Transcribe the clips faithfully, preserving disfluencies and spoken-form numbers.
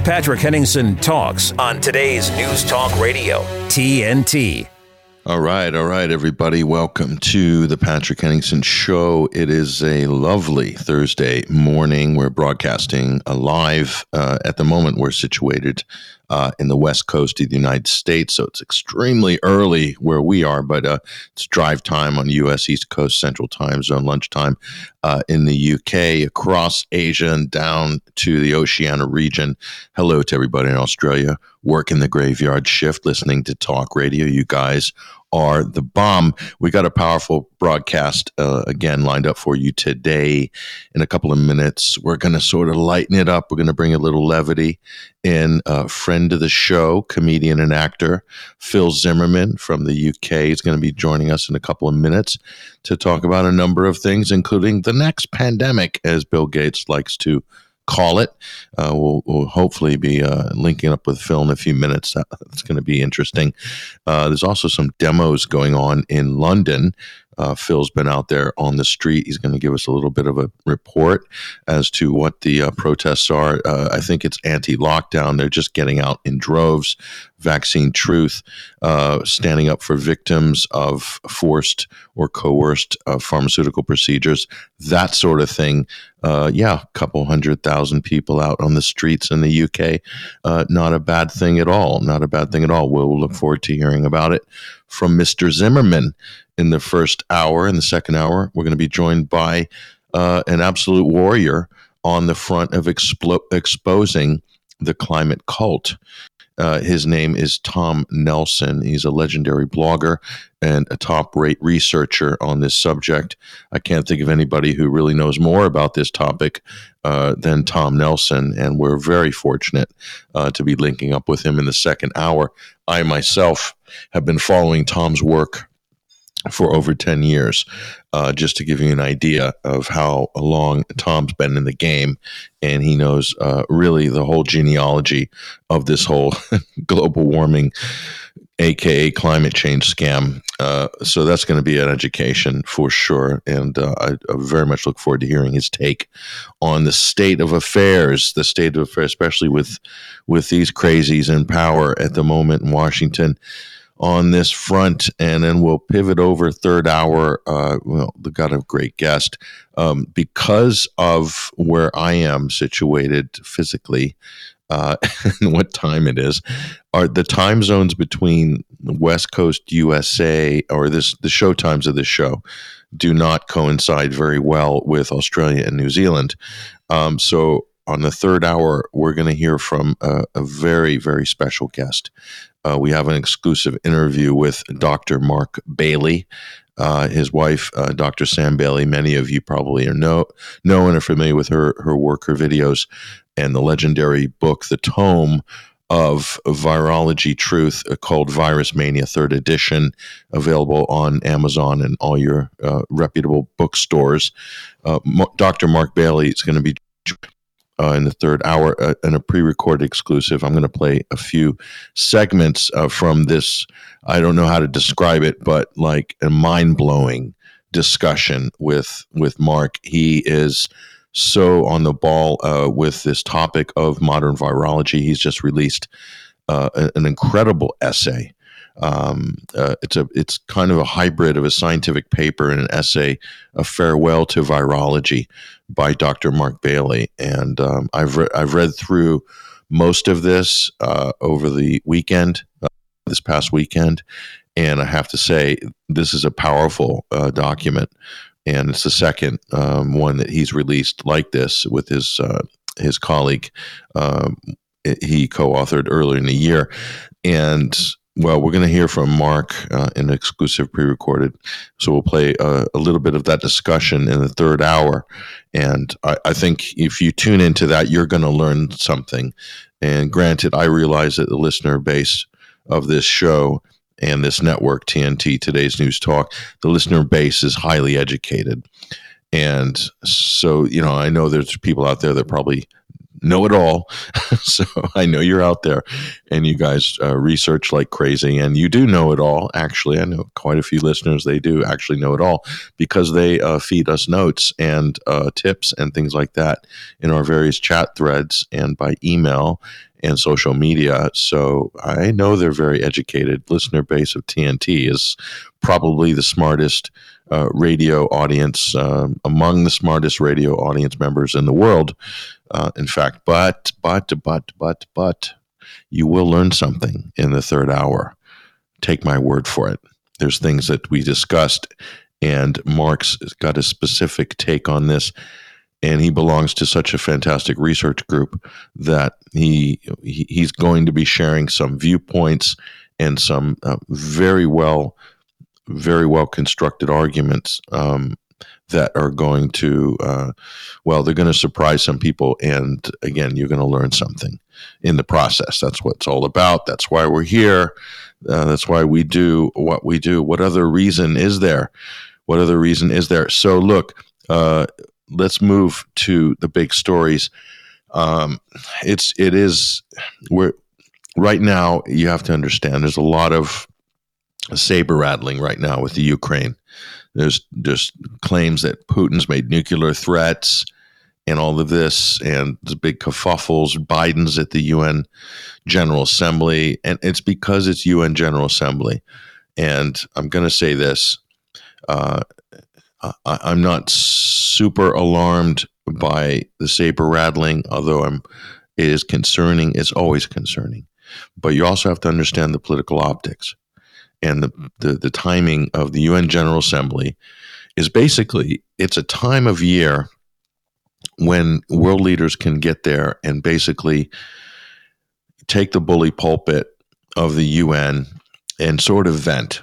Patrick Henningsen Talks on today's News Talk Radio, T N T. All right, all right, everybody. Welcome to the Patrick Henningsen Show. It is a lovely Thursday morning. We're broadcasting live. Uh, at the moment, we're situated uh, in the west coast of the United States, so it's extremely early where we are, but uh, it's drive time on the U S East Coast, Central Time Zone, lunchtime uh, in the U K, across Asia and down to the Oceania region. Hello to everybody in Australia, working the graveyard shift, listening to talk radio. You guys are the bomb. We got a powerful broadcast uh, again lined up for you today. In a couple of minutes, we're going to sort of lighten it up. We're going to bring a little levity in. A friend of the show, comedian and actor Phil Zimmerman from the U K is going to be joining us in a couple of minutes to talk about a number of things, including the next pandemic, as Bill Gates likes to call it. Uh, we'll, we'll hopefully be uh, linking up with Phil in a few minutes. That's going to be interesting. Uh, there's also some demos going on in London. Uh, Phil's been out there on the street. He's going to give us a little bit of a report as to what the uh, protests are. Uh, I think it's anti-lockdown. They're just getting out in droves. Vaccine Truth, uh, standing up for victims of forced or coerced uh, pharmaceutical procedures, that sort of thing. Uh, yeah, a couple hundred thousand people out on the streets in the U K. Uh, not a bad thing at all. Not a bad thing at all. We'll look forward to hearing about it from Mister Zimmerman in the first hour. In the second hour, we're going to be joined by uh, an absolute warrior on the front of explo- exposing the climate cult. Uh, his name is Tom Nelson. He's a legendary blogger and a top-rate researcher on this subject. I can't think of anybody who really knows more about this topic uh, than Tom Nelson, and we're very fortunate uh, to be linking up with him in the second hour. I myself have been following Tom's work for over ten years, uh, just to give you an idea of how long Tom's been in the game. And he knows uh, really the whole genealogy of this whole global warming, A K A climate change scam. Uh, so that's going to be an education for sure. And uh, I, I very much look forward to hearing his take on the state of affairs, the state of affairs, especially with, with these crazies in power at the moment in Washington on this front. And then we'll pivot over third hour. Uh, well, we got a great guest. Um, because of where I am situated physically, uh, and what time it is, are the time zones between the West Coast U S A, or this the show times of this show, do not coincide very well with Australia and New Zealand. Um, so on the third hour, we're going to hear from a, a very, very special guest. Uh, we have an exclusive interview with Doctor Mark Bailey, uh, his wife, uh, Doctor Sam Bailey. Many of you probably are know, know and are familiar with her, her work, her videos, and the legendary book, the tome of Virology Truth, uh, called Virus Mania third edition, available on Amazon and all your uh, reputable bookstores. Uh, Doctor Mark Bailey is going to be Uh, in the third hour, uh, in a pre-recorded exclusive. I'm going to play a few segments uh, from this. I don't know how to describe it, but like a mind-blowing discussion with with Mark. He is so on the ball uh, with this topic of modern virology. He's just released uh, an incredible essay. Um, uh, it's a it's kind of a hybrid of a scientific paper and an essay, A Farewell to Virology, by Doctor Mark Bailey. And um, I've re- I've read through most of this uh, over the weekend, uh, this past weekend, and I have to say this is a powerful uh, document, and it's the second um, one that he's released like this with his uh, his colleague. Um, he co-authored earlier in the year, and well, we're going to hear from Mark uh, in exclusive pre-recorded. So we'll play uh, a little bit of that discussion in the third hour. And I, I think if you tune into that, you're going to learn something. And granted, I realize that the listener base of this show and this network, T N T, Today's News Talk, the listener base is highly educated. And so, you know, I know there's people out there that probably know it all. So I know you're out there and you guys uh, research like crazy, and you do know it all. Actually, I know quite a few listeners, they do actually know it all because they uh, feed us notes and uh, tips and things like that in our various chat threads and by email and social media. So I know they're very educated. Listener base of T N T is probably the smartest uh, radio audience, um, among the smartest radio audience members in the world. Uh, in fact, but, but, but, but, but, you will learn something in the third hour. Take my word for it. There's things that we discussed, and Mark's got a specific take on this, and he belongs to such a fantastic research group that he, he he's going to be sharing some viewpoints and some uh, very well, very well constructed arguments um, that are going to, uh, well, they're going to surprise some people. And again, you're going to learn something in the process. That's what it's all about. That's why we're here. Uh, that's why we do what we do. What other reason is there? What other reason is there? So look, uh, let's move to the big stories. Um, it's, it is, we're right now, you have to understand there's a lot of saber rattling right now with the Ukraine. There's there's claims that Putin's made nuclear threats and all of this, and the big kerfuffles. Biden's at the U N General Assembly, and it's because it's U N General Assembly. And I'm going to say this: uh, I, I'm not super alarmed by the saber rattling, although I'm. It is concerning. It's always concerning, but you also have to understand the political optics. And the, the, the timing of the U N General Assembly is basically, it's a time of year when world leaders can get there and basically take the bully pulpit of the U N and sort of vent.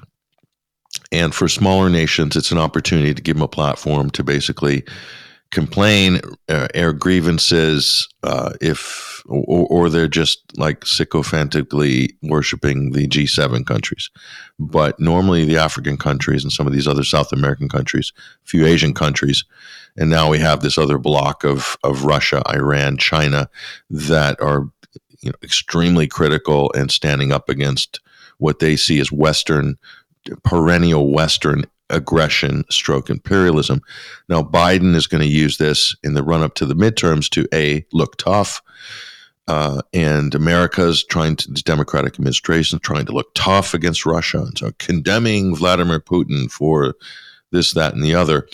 And for smaller nations, it's an opportunity to give them a platform to basically complain, uh, air grievances, uh, if or, or they're just like sycophantically worshiping the G seven countries. But normally the African countries and some of these other South American countries, a few Asian countries, and now we have this other block of of Russia, Iran, China that are, you know, extremely critical and standing up against what they see as Western, perennial Western aggression stroke imperialism. Now, Biden is going to use this in the run up to the midterms to A, look tough. Uh, and America's trying to, the Democratic administration is trying to look tough against Russia. And so condemning Vladimir Putin for this, that, and the other.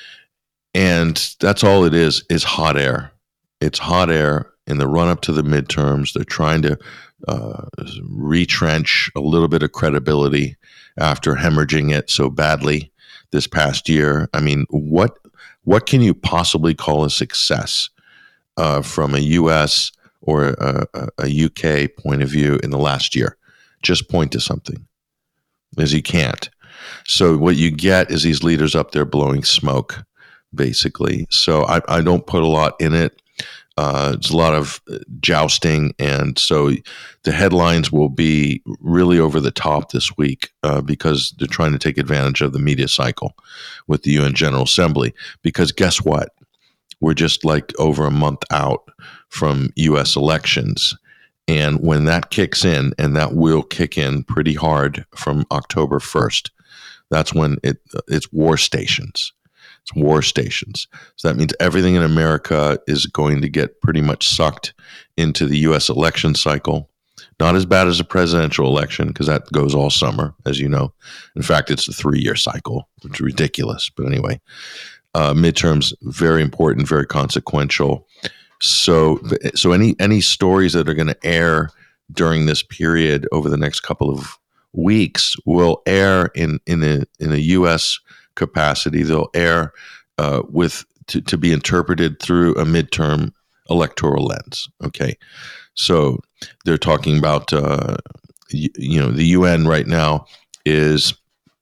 And that's all it is, is hot air. It's hot air in the run up to the midterms. They're trying to uh, retrench a little bit of credibility after hemorrhaging it so badly this past year. I mean, what what can you possibly call a success uh, from a U S or a, a, a U K point of view in the last year? Just point to something, as you can't. So what you get is these leaders up there blowing smoke, basically. So I, I don't put a lot in it. Uh, it's a lot of jousting, and so the headlines will be really over the top this week uh, because they're trying to take advantage of the media cycle with the U N General Assembly. Because guess what? We're just like over a month out from U S elections, and when that kicks in, and that will kick in pretty hard from October first, that's when it it's war stations. It's war stations. So that means everything in America is going to get pretty much sucked into the U S election cycle. Not as bad as a presidential election, because that goes all summer, as you know. In fact, it's a three-year cycle, which is ridiculous. But anyway, uh, midterms, very important, very consequential. So, so any any stories that are going to air during this period over the next couple of weeks will air in in a in a U S capacity. They'll air uh, with to, to be interpreted through a midterm electoral lens. Okay, so they're talking about uh, you, you know the U N right now is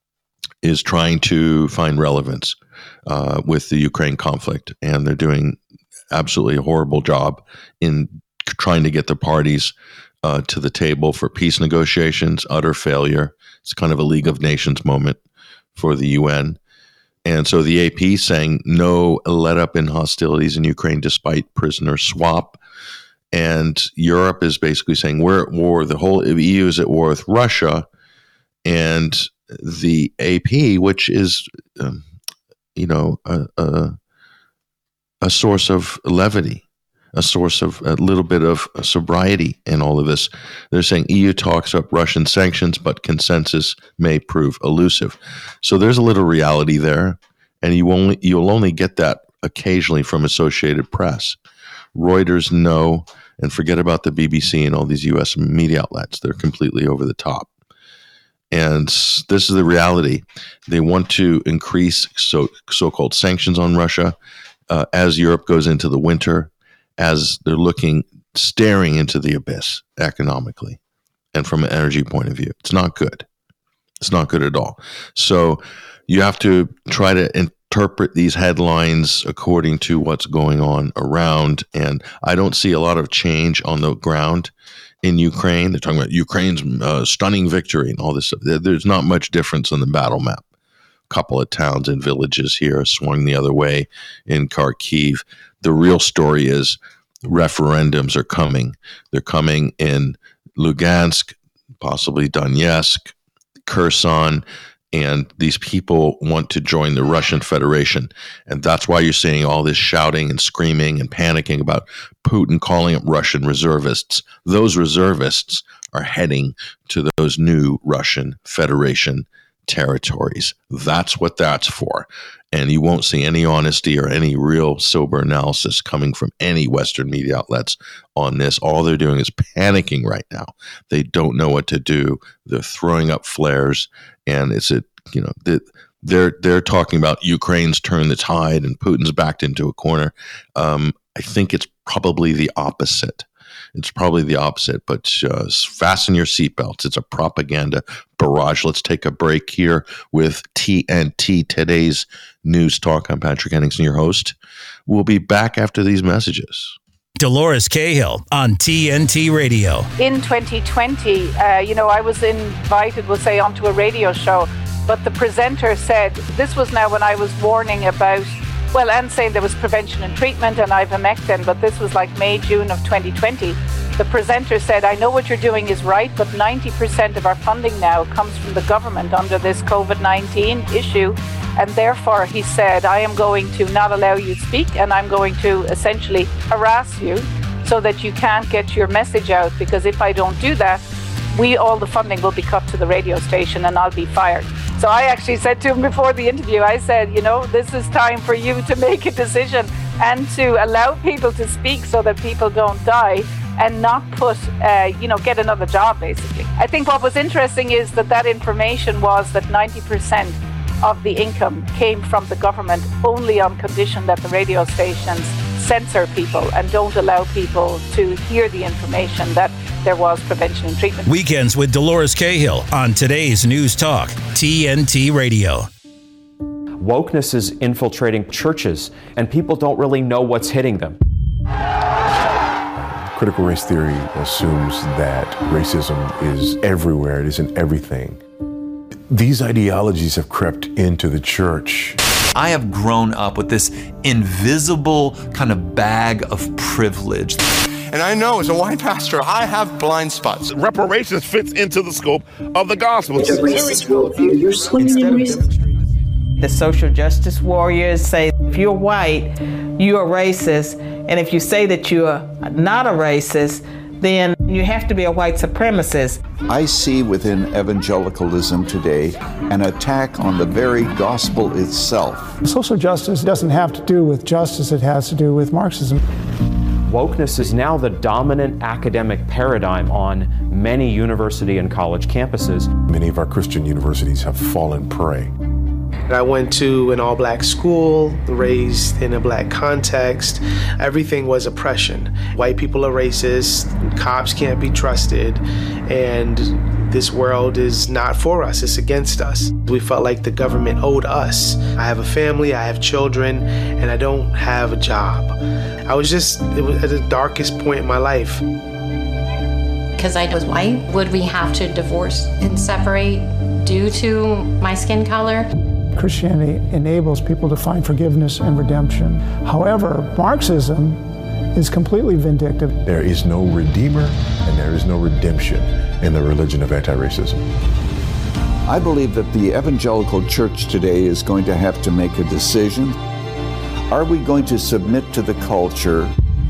is trying to find relevance uh, with the Ukraine conflict, and they're doing absolutely a horrible job in trying to get the parties uh, to the table for peace negotiations. Utter failure. It's kind of a League of Nations moment for the U N. And so the A P saying no let up in hostilities in Ukraine despite prisoner swap. And Europe is basically saying we're at war. The whole E U is at war with Russia, and the A P, which is, um, you know, a, a, a source of levity, a source of a little bit of sobriety in all of this. They're saying E U talks up Russian sanctions, but consensus may prove elusive. So there's a little reality there, and you only you'll only get that occasionally from Associated Press. Reuters know. And forget about the B B C and all these U S media outlets. They're completely over the top. And this is the reality. They want to increase so, so-called sanctions on Russia uh, as Europe goes into the winter, as they're looking, staring into the abyss economically and from an energy point of view. It's not good. It's not good at all. So you have to try to interpret these headlines according to what's going on around. And I don't see a lot of change on the ground in Ukraine. They're talking about Ukraine's uh, stunning victory and all this stuff. There's not much difference on the battle map. A couple of towns and villages here swung the other way in Kharkiv. The real story is referendums are coming. They're coming in Lugansk, possibly Donetsk, Kherson, and these people want to join the Russian Federation. And that's why you're seeing all this shouting and screaming and panicking about Putin calling up Russian reservists. Those reservists are heading to those new Russian Federation territories. That's what that's for. And you won't see any honesty or any real sober analysis coming from any Western media outlets on this. All they're doing is panicking right now. They don't know what to do. They're throwing up flares, and it's a you know they're they're talking about Ukraine's turned the tide and Putin's backed into a corner. Um, I think it's probably the opposite. It's probably the opposite, but uh, fasten your seatbelts. It's a propaganda barrage. Let's take a break here with T N T, today's News Talk. I'm Patrick Henningsen, your host. We'll be back after these messages. Dolores Cahill on T N T Radio. In twenty twenty, uh, you know, I was invited, we'll say, onto a radio show, but the presenter said, this was now when I was warning about, well, and saying there was prevention and treatment and ivermectin, but this was like May, June of twenty twenty. The presenter said, I know what you're doing is right, but ninety percent of our funding now comes from the government under this COVID nineteen issue. And therefore, he said, I am going to not allow you to speak, and I'm going to essentially harass you so that you can't get your message out, because if I don't do that, we all the funding will be cut to the radio station and I'll be fired. So I actually said to him before the interview, I said, you know, this is time for you to make a decision and to allow people to speak so that people don't die and not put, uh, you know, get another job, basically. I think what was interesting is that that information was that ninety percent of the income came from the government only on condition that the radio stations censor people and don't allow people to hear the information that there was prevention and treatment. Weekends with Dolores Cahill on today's News Talk, T N T Radio. Wokeness is infiltrating churches, and people don't really know what's hitting them. Critical race theory assumes that racism is everywhere, it is in everything. These ideologies have crept into the church. I have grown up with this invisible kind of bag of privilege. And I know as a white pastor, I have blind spots. Reparations fits into the scope of the gospel. It's a racist worldview. You're swimming in racism. The social justice warriors say, if you're white, you're a racist. And if you say that you're not a racist, then you have to be a white supremacist. I see within evangelicalism today an attack on the very gospel itself. Social justice doesn't have to do with justice, it has to do with Marxism. Wokeness is now the dominant academic paradigm on many university and college campuses. Many of our Christian universities have fallen prey. I went to an all-black school, raised in a black context. Everything was oppression. White people are racist, cops can't be trusted, and this world is not for us, it's against us. We felt like the government owed us. I have a family, I have children, and I don't have a job. I was just it was at the darkest point in my life. Because I was white, would we have to divorce and separate due to my skin color? Christianity enables people to find forgiveness and redemption. However, Marxism is completely vindictive. There is no redeemer and there is no redemption in the religion of anti-racism. I believe that the evangelical church today is going to have to make a decision. Are we going to submit to the culture,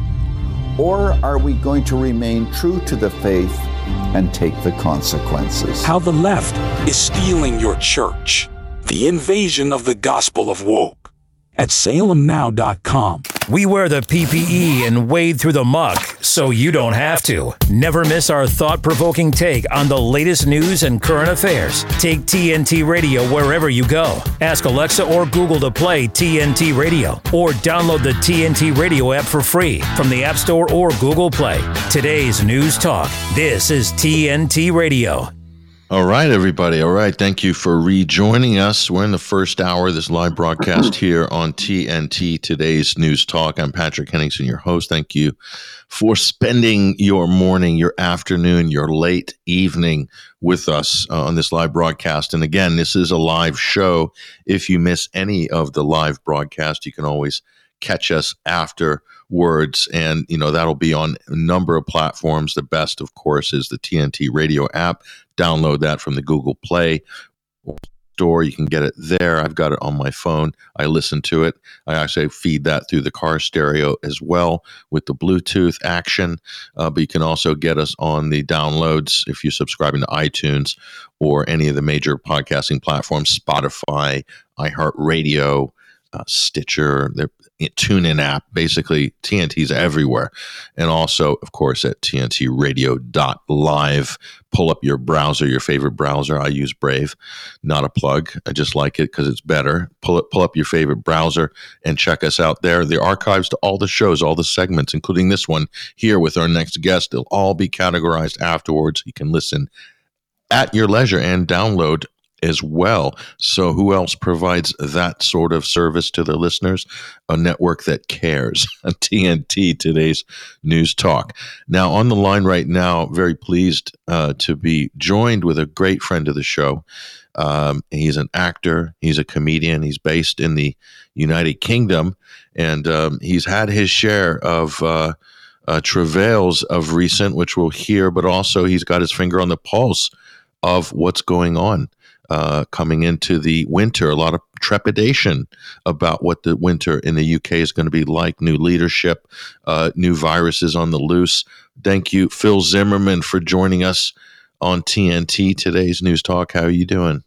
or are we going to remain true to the faith and take the consequences? How the left is stealing your church. The invasion of the gospel of woke at salem now dot com. We wear the P P E and wade through the muck so you don't have to. Never miss our thought-provoking take on the latest news and current affairs. Take T N T Radio wherever you go. Ask Alexa or Google to play T N T Radio, or download the T N T Radio app for free from the App Store or Google Play. Today's News Talk. This is T N T Radio. All right, everybody. All right. Thank you for rejoining us. We're in the first hour of this live broadcast here on T N T, Today's News Talk. I'm Patrick Henningsen, your host. Thank you for spending your morning, your afternoon, your late evening with us uh, on this live broadcast. And again, this is a live show. If you miss any of the live broadcast, you can always catch us afterwards. And, you know, that'll be on a number of platforms. The best, of course, is the T N T Radio app. Download that from the Google Play Store. You can get it there. I've got it on my phone. I listen to it. I actually feed that through the car stereo as well with the Bluetooth action. Uh, but you can also get us on the downloads if you're subscribing to iTunes or any of the major podcasting platforms, Spotify, iHeartRadio, uh, Stitcher, the TuneIn app. Basically, T N T's everywhere. And also, of course, at T N T radio dot live. Pull up your browser, your favorite browser. I use Brave, not a plug. I just like it because it's better. Pull it, pull up your favorite browser and check us out there. The archives to all the shows, all the segments, including this one here with our next guest, they'll all be categorized afterwards. You can listen at your leisure and download as well. So who else provides that sort of service to their listeners? A network that cares. T N T, Today's News Talk. Now, on the line right now, very pleased uh, to be joined with a great friend of the show. Um, he's an actor. He's a comedian. He's based in the United Kingdom, and um, he's had his share of uh, uh, travails of recent, which we'll hear, but also he's got his finger on the pulse of what's going on. Uh, coming into the winter, a lot of trepidation about what the winter in the U K is going to be like, new leadership, uh, new viruses on the loose. Thank you, Phil Zimmerman, for joining us on T N T, Today's News Talk. How are you doing?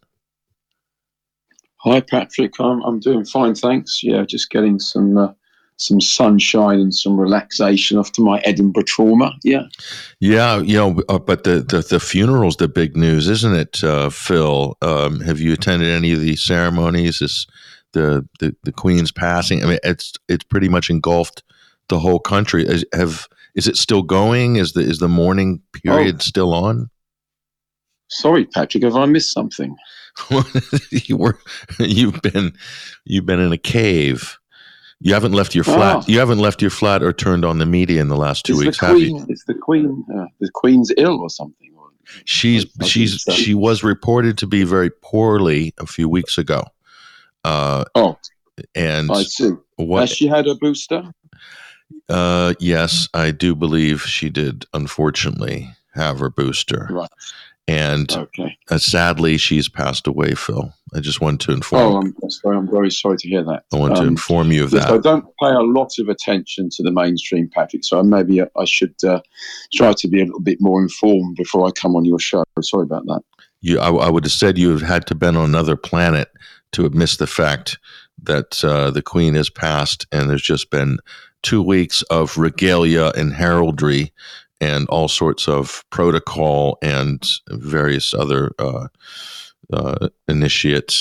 Hi, Patrick. I'm, I'm doing fine, thanks. Yeah, just getting some uh, some sunshine and some relaxation after my Edinburgh trauma. Yeah. Yeah, you know, uh, but the, the, the funeral's the big news, isn't it, uh, Phil? Um, have you attended any of these ceremonies? Is the, the, the Queen's passing? I mean, it's it's pretty much engulfed the whole country. Is, have is it still going? Is the is the mourning period oh. still on? Sorry, Patrick, have I missed something? you were you've been you've been in a cave. You haven't left your flat. Oh. You haven't left your flat or turned on the media in the last two is weeks, the have Queen, you? Is the Queen uh, the Queen's ill or something? She's she's she was reported to be very poorly a few weeks ago. Uh, oh, and I see. What, Has she had a booster? Uh, yes, I do believe she did. Unfortunately, have her booster. Right. And okay. uh, sadly, she's passed away, Phil. I just want to inform Oh, I'm, I'm sorry. I'm very sorry to hear that. I want um, to inform you of that. I don't pay a lot of attention to the mainstream, Patrick, so maybe I should uh, try to be a little bit more informed before I come on your show. Sorry about that. You, I, I would have said you have had to been on another planet to have missed the fact that uh, the Queen has passed, and there's just been two weeks of regalia and heraldry and all sorts of protocol and various other uh, uh, initiates.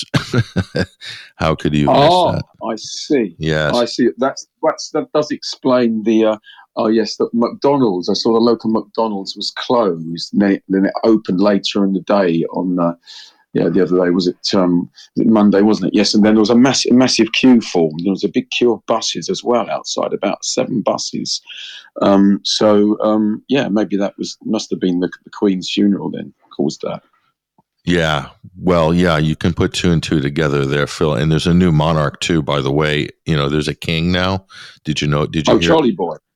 How could you oh, miss that? I see. Yes. I see. That's, that's, that does explain the, uh, oh yes, the McDonald's. I saw the local McDonald's was closed, and then it, then it opened later in the day on, uh, yeah, the other day, was it um, Monday, wasn't it? Yes, and then there was a massive, massive queue formed. There was a big queue of buses as well outside, about seven buses. Um, so, um, yeah, maybe that was must have been the, the Queen's funeral then caused that. Yeah, well, yeah, you can put two and two together there, Phil. And there's a new monarch too, by the way. You know, there's a king now. Did you know? Did you? Oh, hear? Charlie Boy.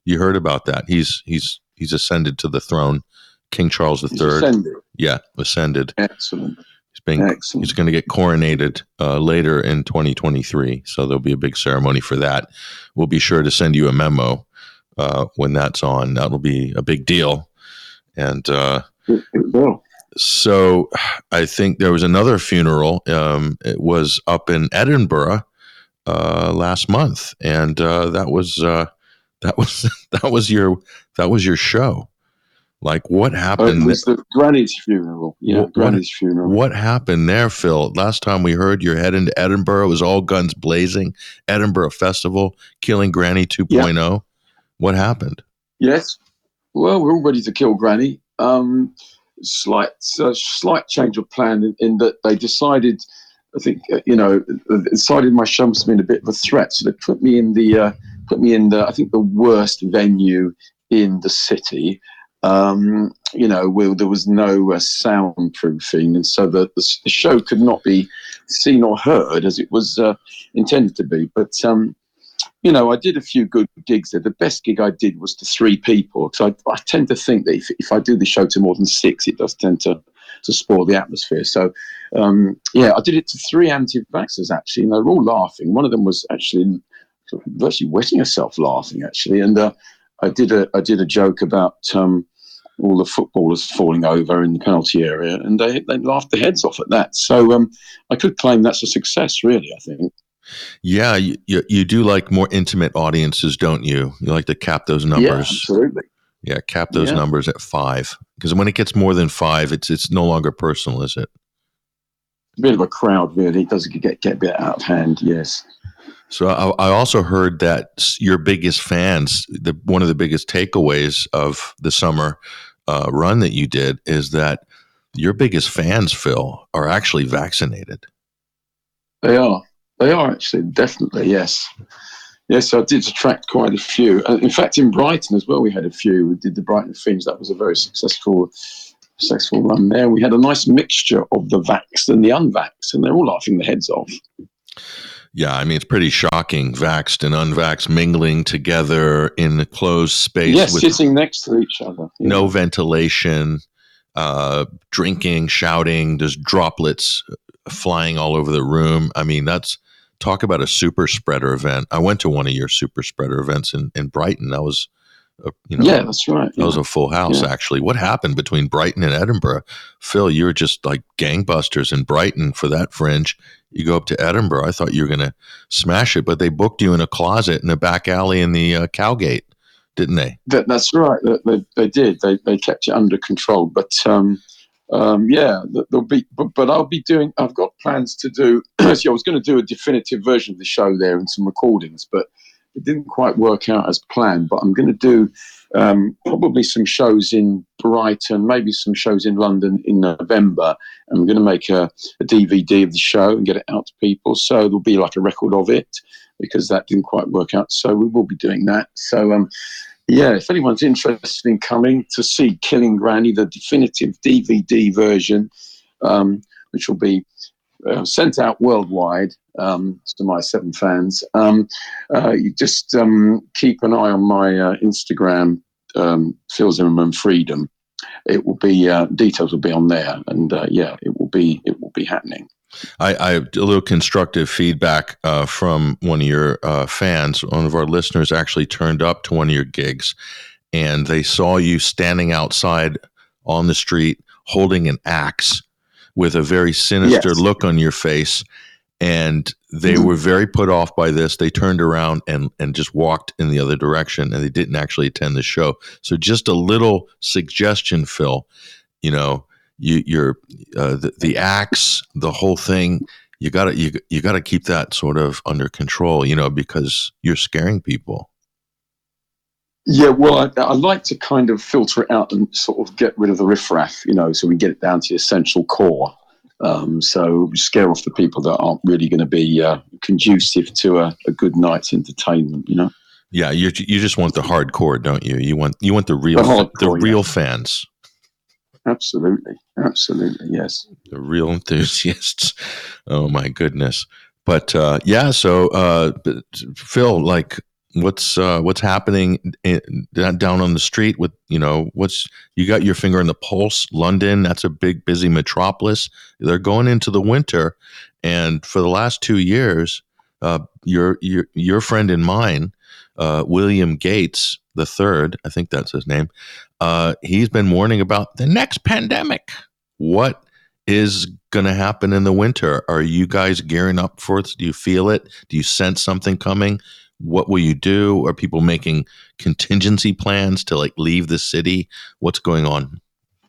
You heard about that? He's he's he's ascended to the throne, King Charles the Third. Ascended. Yeah, ascended. Excellent. He's being Excellent. He's going to get coronated uh, later in twenty twenty-three, so there'll be a big ceremony for that. We'll be sure to send you a memo uh, when that's on. That'll be a big deal, and uh, it, it will. So I think there was another funeral. Um, it was up in Edinburgh uh, last month, and uh, that was uh, that was that was your that was your show. Like, what happened? Oh, it was the Granny's funeral. Yeah, what, Granny's funeral. What happened there, Phil? Last time we heard you're heading to Edinburgh, it was all guns blazing. Edinburgh Festival, Killing Granny two point oh. Yeah. What happened? Yes. Well, we're all ready to kill Granny. Um, slight, uh, slight change of plan in, in that they decided. I think uh, you know, decided my show must have been a bit of a threat, so they put me in the uh, put me in the I think the worst venue in the city. Um, you know, where there was no uh, soundproofing, and so the, the the show could not be seen or heard as it was uh, intended to be. But um, you know, I did a few good gigs there. The best gig I did was to three people, because I, I tend to think that if, if I do the show to more than six, it does tend to to spoil the atmosphere. So um, yeah, I did it to three anti-vaxxers actually, and they were all laughing. One of them was actually virtually wetting herself laughing actually, and uh, I did a I did a joke about um, all the footballers falling over in the penalty area, and they they laughed their heads off at that. So um, I could claim that's a success, really. I think. Yeah, you, you you do like more intimate audiences, don't you? You like to cap those numbers. Yeah, absolutely. Yeah, cap those yeah. numbers at five, because when it gets more than five, it's it's no longer personal, is it? A bit of a crowd, really. It does get get a bit out of hand. Yes. So I, I also heard that your biggest fans, the one of the biggest takeaways of the summer uh, run that you did, is that your biggest fans, Phil, are actually vaccinated. They are. They are actually, definitely, yes. Yes, I did attract quite a few. Uh, in fact, in Brighton as well, we had a few. We did the Brighton Fringe. That was a very successful successful run there. We had a nice mixture of the vaxxed and the unvaxxed, and they're all laughing their heads off. Yeah, I mean, it's pretty shocking, vaxxed and unvaxxed mingling together in a closed space. Yes, with sitting next to each other. Yeah. No ventilation, uh, drinking, shouting, there's droplets flying all over the room. I mean, that's, talk about a super spreader event. I went to one of your super spreader events in, in Brighton. That was, a, you know, yeah, that's right. That yeah. was a full house, yeah. actually. What happened between Brighton and Edinburgh? Phil, you were just like gangbusters in Brighton for that Fringe. You go up to Edinburgh. I thought you were going to smash it, but they booked you in a closet in a back alley in the uh, Cowgate, didn't they? That, that's right. They, they, they did. They they kept it under control. But um, um, yeah, there'll be. But, but I'll be doing. I've got plans to do. See, I was going to do a definitive version of the show there and some recordings, but it didn't quite work out as planned. But I'm going to do um, probably some shows in Brighton, maybe some shows in London in November. I'm going to make a, a D V D of the show and get it out to people. So there'll be like a record of it, because that didn't quite work out. So we will be doing that. So um, yeah, if anyone's interested in coming to see Killing Granny, the definitive D V D version, um, which will be uh, sent out worldwide um, to my seven fans, um, uh, you just um, keep an eye on my uh, Instagram, um, Phil Zimmerman Freedom. It will be uh, details will be on there, and uh, yeah, it will be it will be happening. I, I have a little constructive feedback uh, from one of your uh, fans. One of our listeners actually turned up to one of your gigs, and they saw you standing outside on the street holding an axe with a very sinister yes. look on your face. And they mm-hmm. were very put off by this. They turned around and, and just walked in the other direction, and they didn't actually attend the show. So just a little suggestion, Phil, you know, you, you're uh, the, the axe, the whole thing, you gotta, you, you gotta keep that sort of under control, you know, because you're scaring people. Yeah, well, I, I like to kind of filter it out and sort of get rid of the riffraff, you know, so we get it down to the essential core. Um, so scare off the people that aren't really going to be uh, conducive to a, a good night's entertainment, you know. Yeah, you you just want the hardcore, don't you? You want you want the real the, hardcore, the real yeah. fans. Absolutely, absolutely, yes. The real enthusiasts. Oh my goodness! But uh, yeah, so uh, Phil, like What's uh, what's happening in, down on the street with, you know, what's, you got your finger on the pulse. London, that's a big, busy metropolis. They're going into the winter. And for the last two years, uh, your, your, your friend and mine, uh, William Gates the third, I think that's his name, uh, he's been warning about the next pandemic. What is going to happen in the winter? Are you guys gearing up for it? Do you feel it? Do you sense something coming? What will you do? Are people making contingency plans to like leave the city? What's going on?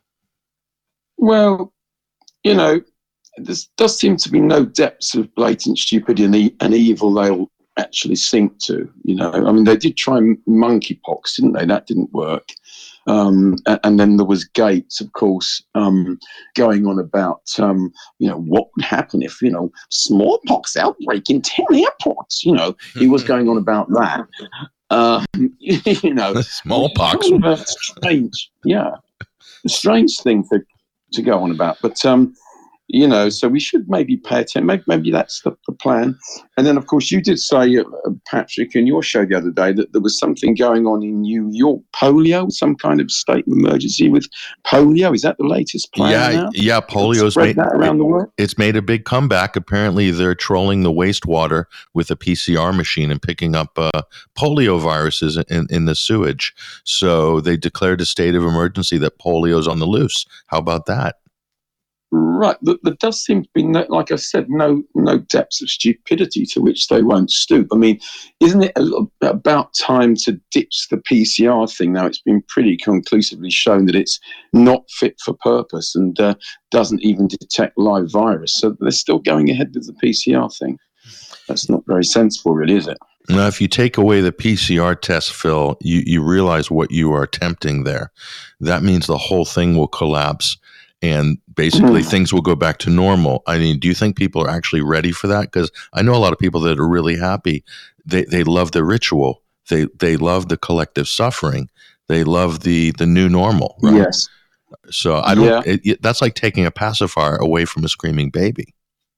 Well, you know, there does seem to be no depths of blatant stupidity and evil they'll actually sink to. You know, I mean, they did try monkeypox, didn't they? That didn't work. Um, and, and then there was Gates, of course, um, going on about, um, you know, what would happen if, you know, smallpox outbreak in ten airports. You know, he was going on about that. Um, you know, smallpox. Kind of a strange, yeah, a strange thing to to go on about. But um, you know, so we should maybe pay attention. Maybe, maybe that's the, the plan. And then, of course, you did say, uh, Patrick, in your show the other day that there was something going on in New York, polio, some kind of state of emergency with polio. Is that the latest plan? Yeah, now? yeah. Polio's Spread made that around it, the world. It's made a big comeback. Apparently, they're trolling the wastewater with a P C R machine and picking up uh, polio viruses in, in the sewage. So they declared a state of emergency that polio's on the loose. How about that? Right, there, there does seem to be, no, like I said, no no depths of stupidity to which they won't stoop. I mean, isn't it a, about time to ditch the P C R thing now? It's been pretty conclusively shown that it's not fit for purpose and uh, doesn't even detect live virus. So they're still going ahead with the P C R thing. That's not very sensible, really, is it? Now, if you take away the P C R test, Phil, you, you realize what you are attempting there. That means the whole thing will collapse. And basically, mm. things will go back to normal. I mean, do you think people are actually ready for that? Because I know a lot of people that are really happy. They they love the ritual. They they love the collective suffering. They love the the new normal. Right? Yes. So I don't. Yeah. It, it, that's like taking a pacifier away from a screaming baby.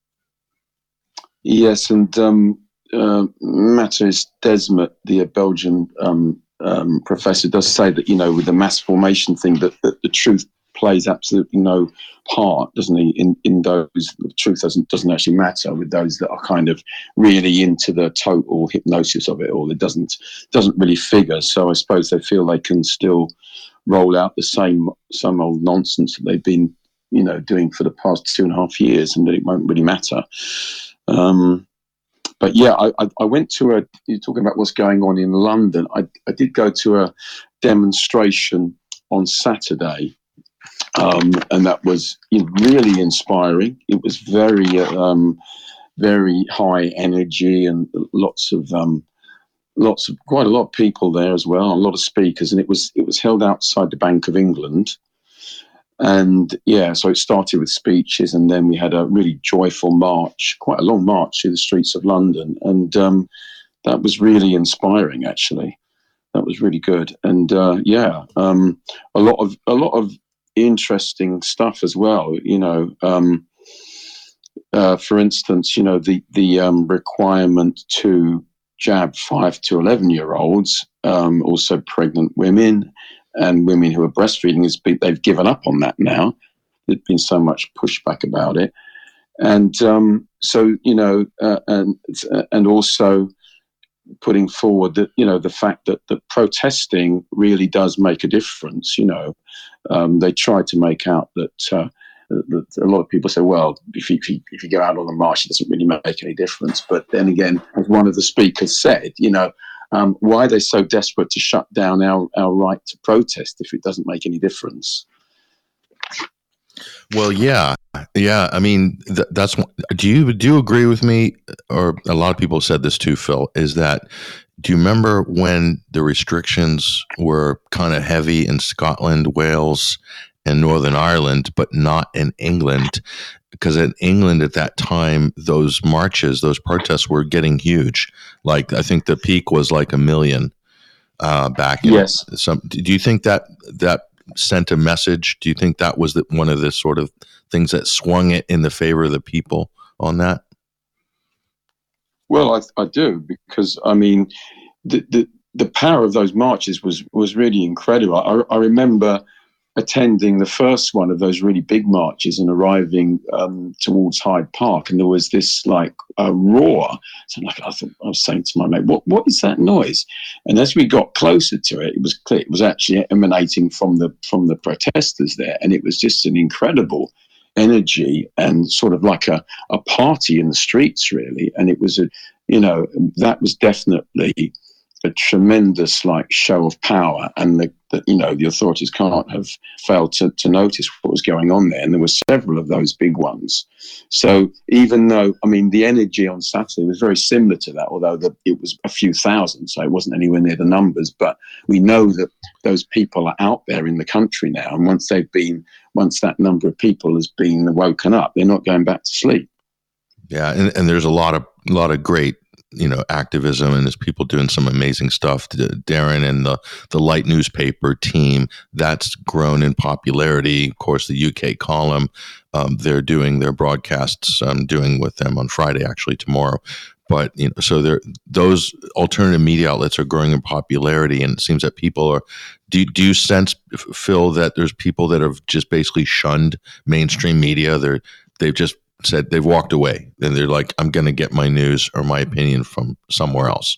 Yes, and um, uh, Matthijs Desmet, the Belgian um, um, professor, does say that, you know, with the mass formation thing, that, that the truth plays absolutely no part, doesn't he? In in those, the truth doesn't doesn't actually matter with those that are kind of really into the total hypnosis of it all. It doesn't doesn't really figure. So I suppose they feel they can still roll out the same some old nonsense that they've been, you know, doing for the past two and a half years, and that it won't really matter. Um, but yeah, I, I, I went to a. You're talking about what's going on in London. I I did go to a demonstration on Saturday. Um, and that was really inspiring. It was very, um, very high energy, and lots of, um, lots of, quite a lot of people there as well. A lot of speakers, and it was it was held outside the Bank of England. And yeah, so it started with speeches, and then we had a really joyful march, quite a long march through the streets of London, and um, that was really inspiring. Actually, that was really good. And uh, yeah, um, a lot of a lot of. interesting stuff as well, you know. Um, uh, for instance, you know, the the um, requirement to jab five to eleven year olds, um, also pregnant women and women who are breastfeeding, is they've given up on that now. There's been so much pushback about it, and um, so you know, uh, and and also putting forward that, you know, the fact that the protesting really does make a difference. You know, um, they try to make out that, uh, that a lot of people say, well, if you, if you go out on the march, it doesn't really make any difference. But then again, as one of the speakers said, you know, um, why are they so desperate to shut down our, our right to protest if it doesn't make any difference? Well, yeah, yeah. I mean, th- that's. Do you do you agree with me? Or a lot of people said this too, Phil. Is that, do you remember when the restrictions were kind of heavy in Scotland, Wales, and Northern Ireland, but not in England? Because in England at that time, those marches, those protests were getting huge. Like, I think the peak was like a million uh, back. In yes. Some. Do you think that that sent a message? Do you think that was the, one of the sort of things that swung it in the favor of the people on that? Well, I, I do, because, I mean, the, the the power of those marches was was really incredible. I, I remember attending the first one of those really big marches and arriving um, towards Hyde Park, and there was this like a roar. So like I thought, I was saying to my mate, "What what is that noise?" And as we got closer to it, it was clear it was actually emanating from the from the protesters there, and it was just an incredible energy and sort of like a, a party in the streets, really. And it was a, you know, that was definitely a tremendous like show of power, and the, the you know the authorities can't have failed to, to notice what was going on there. And there were several of those big ones. So even though, I mean, the energy on Saturday was very similar to that, although the, it was a few thousand, so it wasn't anywhere near the numbers. But we know that those people are out there in the country now, and once they've been, once that number of people has been woken up, they're not going back to sleep. Yeah, and, and there's a lot of a lot of great, you know, activism, and there's people doing some amazing stuff. Darren and the, the Light newspaper team, that's grown in popularity. Of course, the U K column, um, they're doing their broadcasts. I'm doing with them on Friday, actually tomorrow. But, you know, so there, those alternative media outlets are growing in popularity, and it seems that people are, do, do you sense, Phil, that there's people that have just basically shunned mainstream media? They're, they've just said they've walked away, and they're like, I'm going to get my news or my opinion from somewhere else?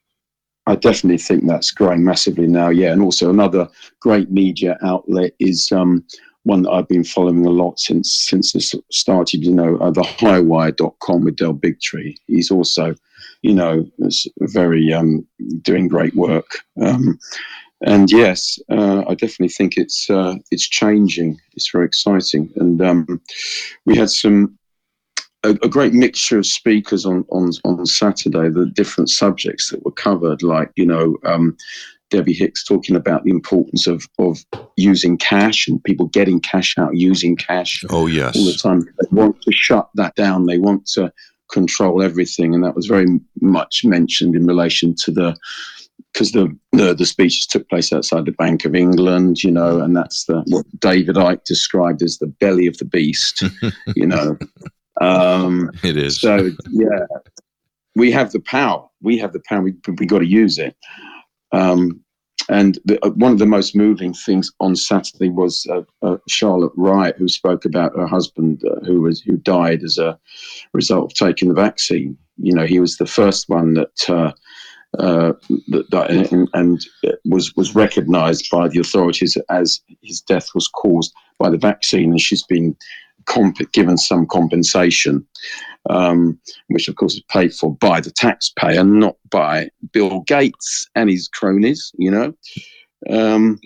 I definitely think that's growing massively now, yeah. And also another great media outlet is um, one that I've been following a lot since since this started, you know, uh, the highwire dot com with Del Bigtree. He's also, you know, very um, doing great work. Um, and yes, uh, I definitely think it's uh, it's changing. It's very exciting. And um, we had some A, a great mixture of speakers on, on, on Saturday, the different subjects that were covered, like, you know, um, Debbie Hicks talking about the importance of, of using cash and people getting cash out, using cash oh, yes. all the time. They want to shut that down. They want to control everything. And that was very much mentioned in relation to the, because the, the the speeches took place outside the Bank of England, you know, and that's the what David Icke described as the belly of the beast, you know. Um, it is. So, yeah, we have the power. We have the power. We we got to use it. Um, and the, uh, one of the most moving things on Saturday was uh, uh, Charlotte Wright, who spoke about her husband uh, who was who died as a result of taking the vaccine. You know, he was the first one that uh, uh, that, that and, and was was recognised by the authorities as his death was caused by the vaccine, and she's been Comp- given some compensation, um, which of course is paid for by the taxpayer, not by Bill Gates and his cronies, you know. Um,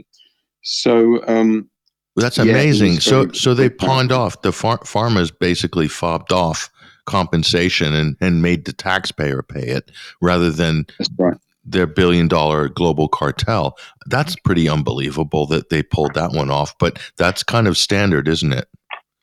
so um, well, that's yeah, amazing. So, very, so they pawned off the far- farmers, basically fobbed off compensation and, and made the taxpayer pay it rather than that's right. their billion dollar global cartel. That's pretty unbelievable that they pulled that one off. But that's kind of standard, isn't it?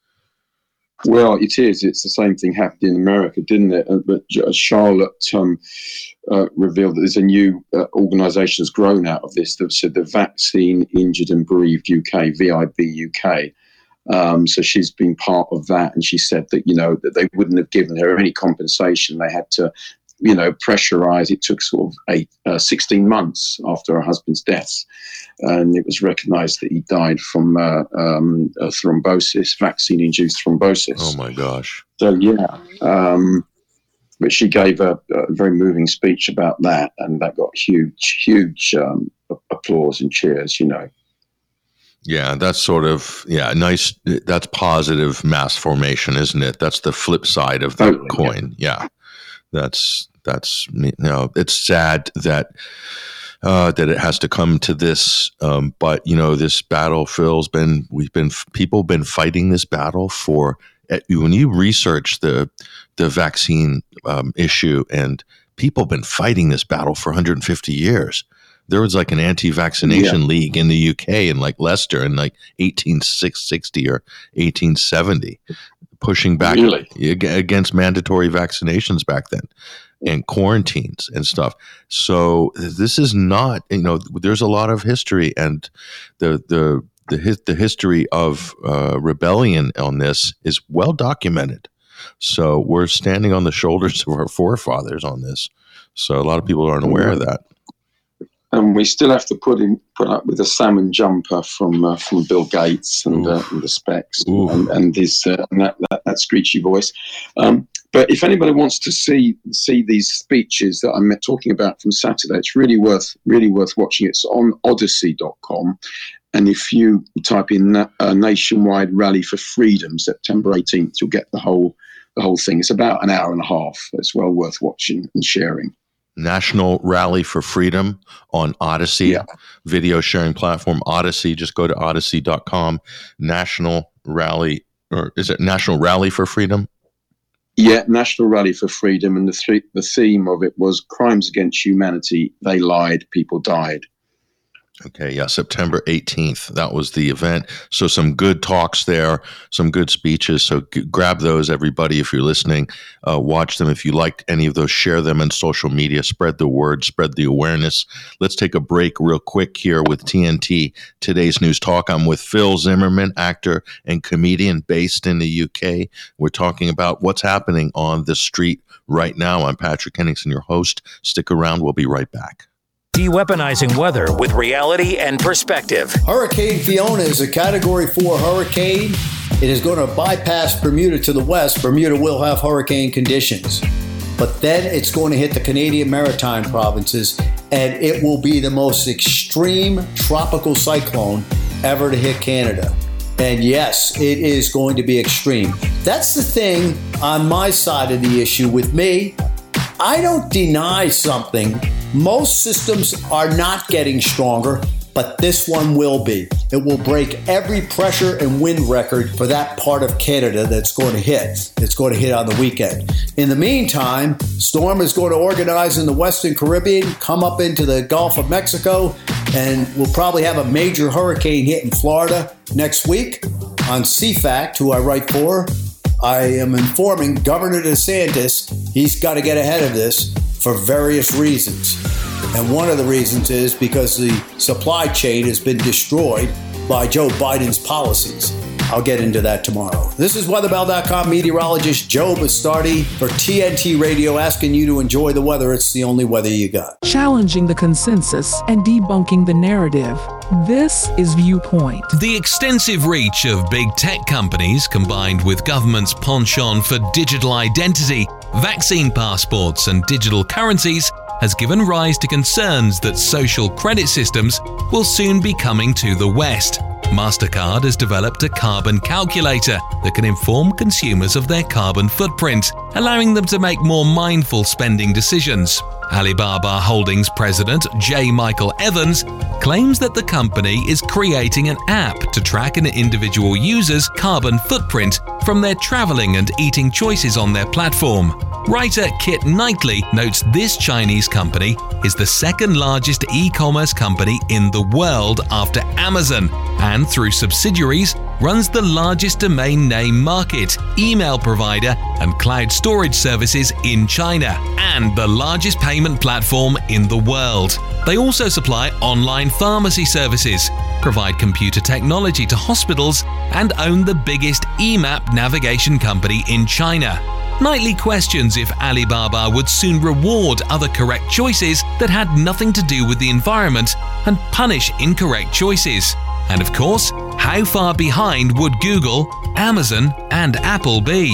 Well, it is. It's the same thing happened in America, didn't it? Uh, but Charlotte um, uh, revealed that there's a new uh, organisation has grown out of this. They've said the Vaccine Injured and Bereaved U K, V I B U K. Um, so she's been part of that, and she said that, you know, that they wouldn't have given her any compensation. They had to, you know, pressurise. It took sort of eight, uh, sixteen months after her husband's death. And it was recognised that he died from uh, um, a thrombosis, vaccine-induced thrombosis. Oh, my gosh. So, yeah. Um, but she gave a, a very moving speech about that, and that got huge, huge um, applause and cheers, you know. Yeah, that's sort of, yeah, nice. That's positive mass formation, isn't it? That's the flip side of the totally, coin. Yeah. yeah. That's, that's, you know, it's sad that, uh, that it has to come to this. Um, but, you know, this battle, Phil's been, we've been, people been fighting this battle for, when you research the, the vaccine um, issue, and people have been fighting this battle for one hundred fifty years. There was like an anti-vaccination yeah. league in the U K in like Leicester in like eighteen sixty or eighteen seventy, pushing back really? against mandatory vaccinations back then and quarantines and stuff. So this is not, you know, there's a lot of history, and the the the, the history of uh, rebellion on this is well documented. So we're standing on the shoulders of our forefathers on this. So a lot of people aren't aware of that. and we still have to put in put up with a salmon jumper from uh, from Bill Gates and, uh, and the specs and, and his uh, and that, that that screechy voice. Um, but if anybody wants to see see these speeches that I'm talking about from Saturday, it's really worth really worth watching. It's on Odyssey dot com. And if you type in a uh, Nationwide Rally for Freedom, September eighteenth, you'll get the whole the whole thing. It's about an hour and a half. It's well worth watching and sharing. National Rally for Freedom on Odyssey, yeah. Video sharing platform Odyssey. Just go to odyssey dot com. National Rally, or is it National Rally for Freedom? Yeah, National Rally for Freedom. And the, th- the theme of it was crimes against humanity. They lied, people died. Okay, yeah, September eighteenth. That was the event. So some good talks there, some good speeches. So g- grab those, everybody, if you're listening. Uh, watch them. If you liked any of those, share them on social media. Spread the word, spread the awareness. Let's take a break real quick here with T N T, Today's News Talk. I'm with Phil Zimmermann, actor and comedian based in the U K. We're talking about what's happening on the street right now. I'm Patrick Henningsen, your host. Stick around. We'll be right back. De-weaponizing weather with reality and perspective. Hurricane Fiona is a Category four hurricane. It is going to bypass Bermuda to the west. Bermuda will have hurricane conditions. But then it's going to hit the Canadian Maritime provinces, and it will be the most extreme tropical cyclone ever to hit Canada. And yes, it is going to be extreme. That's the thing on my side of the issue with me. I don't deny something. Most systems are not getting stronger, but this one will be. It will break every pressure and wind record for that part of Canada that's going to hit. It's going to hit on the weekend. In the meantime, storm is going to organize in the Western Caribbean, come up into the Gulf of Mexico, and we'll probably have a major hurricane hit in Florida next week. On C FACT, who I write for, I am informing Governor DeSantis he's got to get ahead of this for various reasons. And one of the reasons is because the supply chain has been destroyed by Joe Biden's policies. I'll get into that tomorrow. This is weather bell dot com meteorologist Joe Bastardi for T N T Radio, asking you to enjoy the weather. It's the only weather you got. Challenging the consensus and debunking the narrative. This is Viewpoint. The extensive reach of big tech companies, combined with government's penchant for digital identity, vaccine passports, and digital currencies, has given rise to concerns that social credit systems will soon be coming to the West. MasterCard has developed a carbon calculator that can inform consumers of their carbon footprint, allowing them to make more mindful spending decisions. Alibaba Holdings president J. Michael Evans claims that the company is creating an app to track an individual user's carbon footprint from their traveling and eating choices on their platform. Writer Kit Knightley notes this Chinese company is the second largest e-commerce company in the world after Amazon, and through subsidiaries runs the largest domain name market, email provider, and cloud storage services in China, and the largest payment platform in the world. They also supply online pharmacy services, provide computer technology to hospitals, and own the biggest E MAP navigation company in China. Knightley questions if Alibaba would soon reward other correct choices that had nothing to do with the environment and punish incorrect choices. And of course, how far behind would Google, Amazon, and Apple be?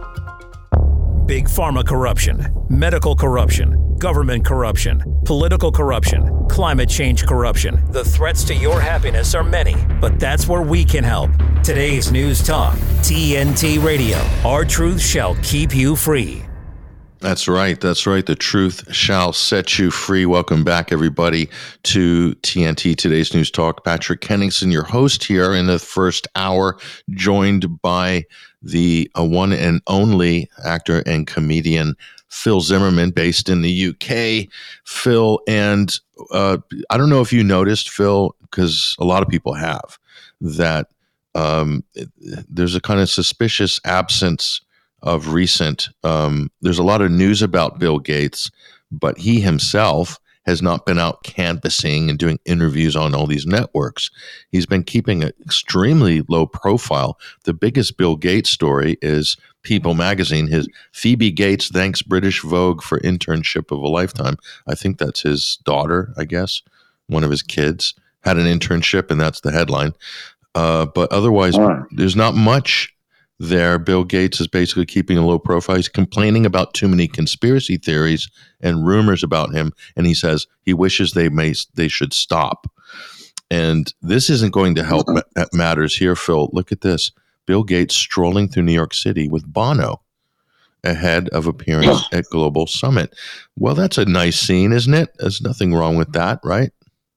Big pharma corruption, medical corruption, government corruption, political corruption, climate change corruption. The threats to your happiness are many, but that's where we can help. Today's News Talk, T N T Radio. Our truth shall keep you free. That's right. That's right. The truth shall set you free. Welcome back, everybody, to T N T Today's News Talk. Patrick Henningsen, your host here in the first hour, joined by the uh, one and only actor and comedian Phil Zimmermann, based in the U K. Phil, and uh, I don't know if you noticed, Phil, because a lot of people have, that um, there's a kind of suspicious absence of recent, um, there's a lot of news about Bill Gates, but he himself has not been out canvassing and doing interviews on all these networks. He's been keeping an extremely low profile. The biggest Bill Gates story is People magazine. His Phoebe Gates thanks British Vogue for internship of a lifetime. I think that's his daughter, I guess. one of his kids, had an internship, and that's the headline. Uh, but otherwise, right. there's not much there. Bill Gates is basically keeping a low profile. He's complaining about too many conspiracy theories and rumors about him, and he says he wishes they may they should stop. And this isn't going to help ma- matters here, Phil. Look at this. Bill Gates strolling through New York City with Bono ahead of appearing at Global Summit. Well, that's a nice scene, isn't it? There's nothing wrong with that, right?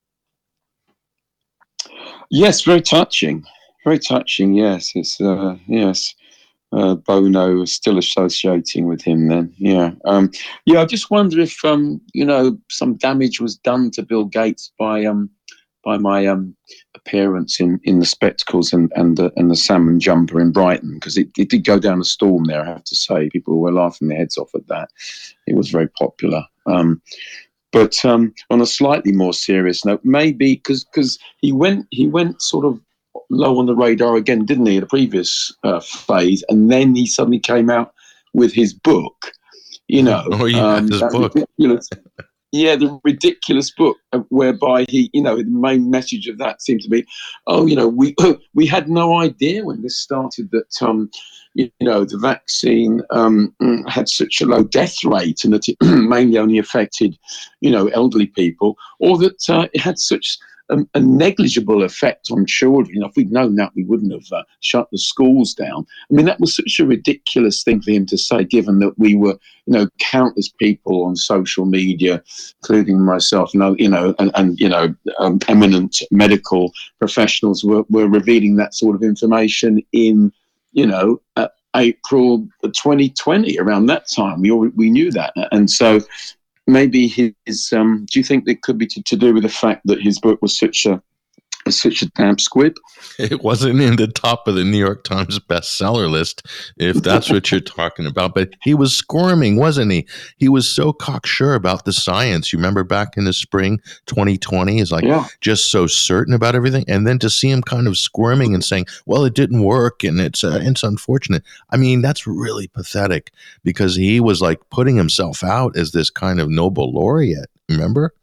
Yes, very touching. Very touching, yes. It's uh, yes. Uh, Bono is still associating with him then. Yeah. Um, yeah, I just wonder if um, you know, some damage was done to Bill Gates by um by my um appearance in, in the spectacles and and the and the salmon jumper in Brighton, because it, it did go down a storm there, I have to say. People were laughing their heads off at that. It was very popular. Um But um, on a slightly more serious note, maybe because because he went he went sort of low on the radar again, didn't he, in the previous uh, phase, and then he suddenly came out with his book. You know, oh yeah, um, his book. Ridiculous, yeah, the ridiculous book whereby he, you know, the main message of that seemed to be, oh, you know, we we had no idea when this started that um, you know, the vaccine um, had such a low death rate and that it mainly only affected, you know, elderly people, or that uh, it had such a, a negligible effect on children. You know, if we'd known that, we wouldn't have uh, shut the schools down. I mean, that was such a ridiculous thing for him to say, given that we were, you know, countless people on social media, including myself, you know, and, and you know, um, eminent medical professionals were, were revealing that sort of information in, you know, uh, April twenty twenty, around that time. We all, we knew that. And so maybe his, um, do you think it could be to, to do with the fact that his book was such a, such a damp squib? It wasn't in the top of the New York Times bestseller list, if that's what you're talking about. But he was squirming, wasn't he? He was so cocksure about the science. You remember back in the spring twenty twenty, he's like yeah. just so certain about everything. And then to see him kind of squirming and saying, well, it didn't work and it's uh, it's unfortunate. I mean, that's really pathetic, because he was like putting himself out as this kind of Nobel laureate. Remember?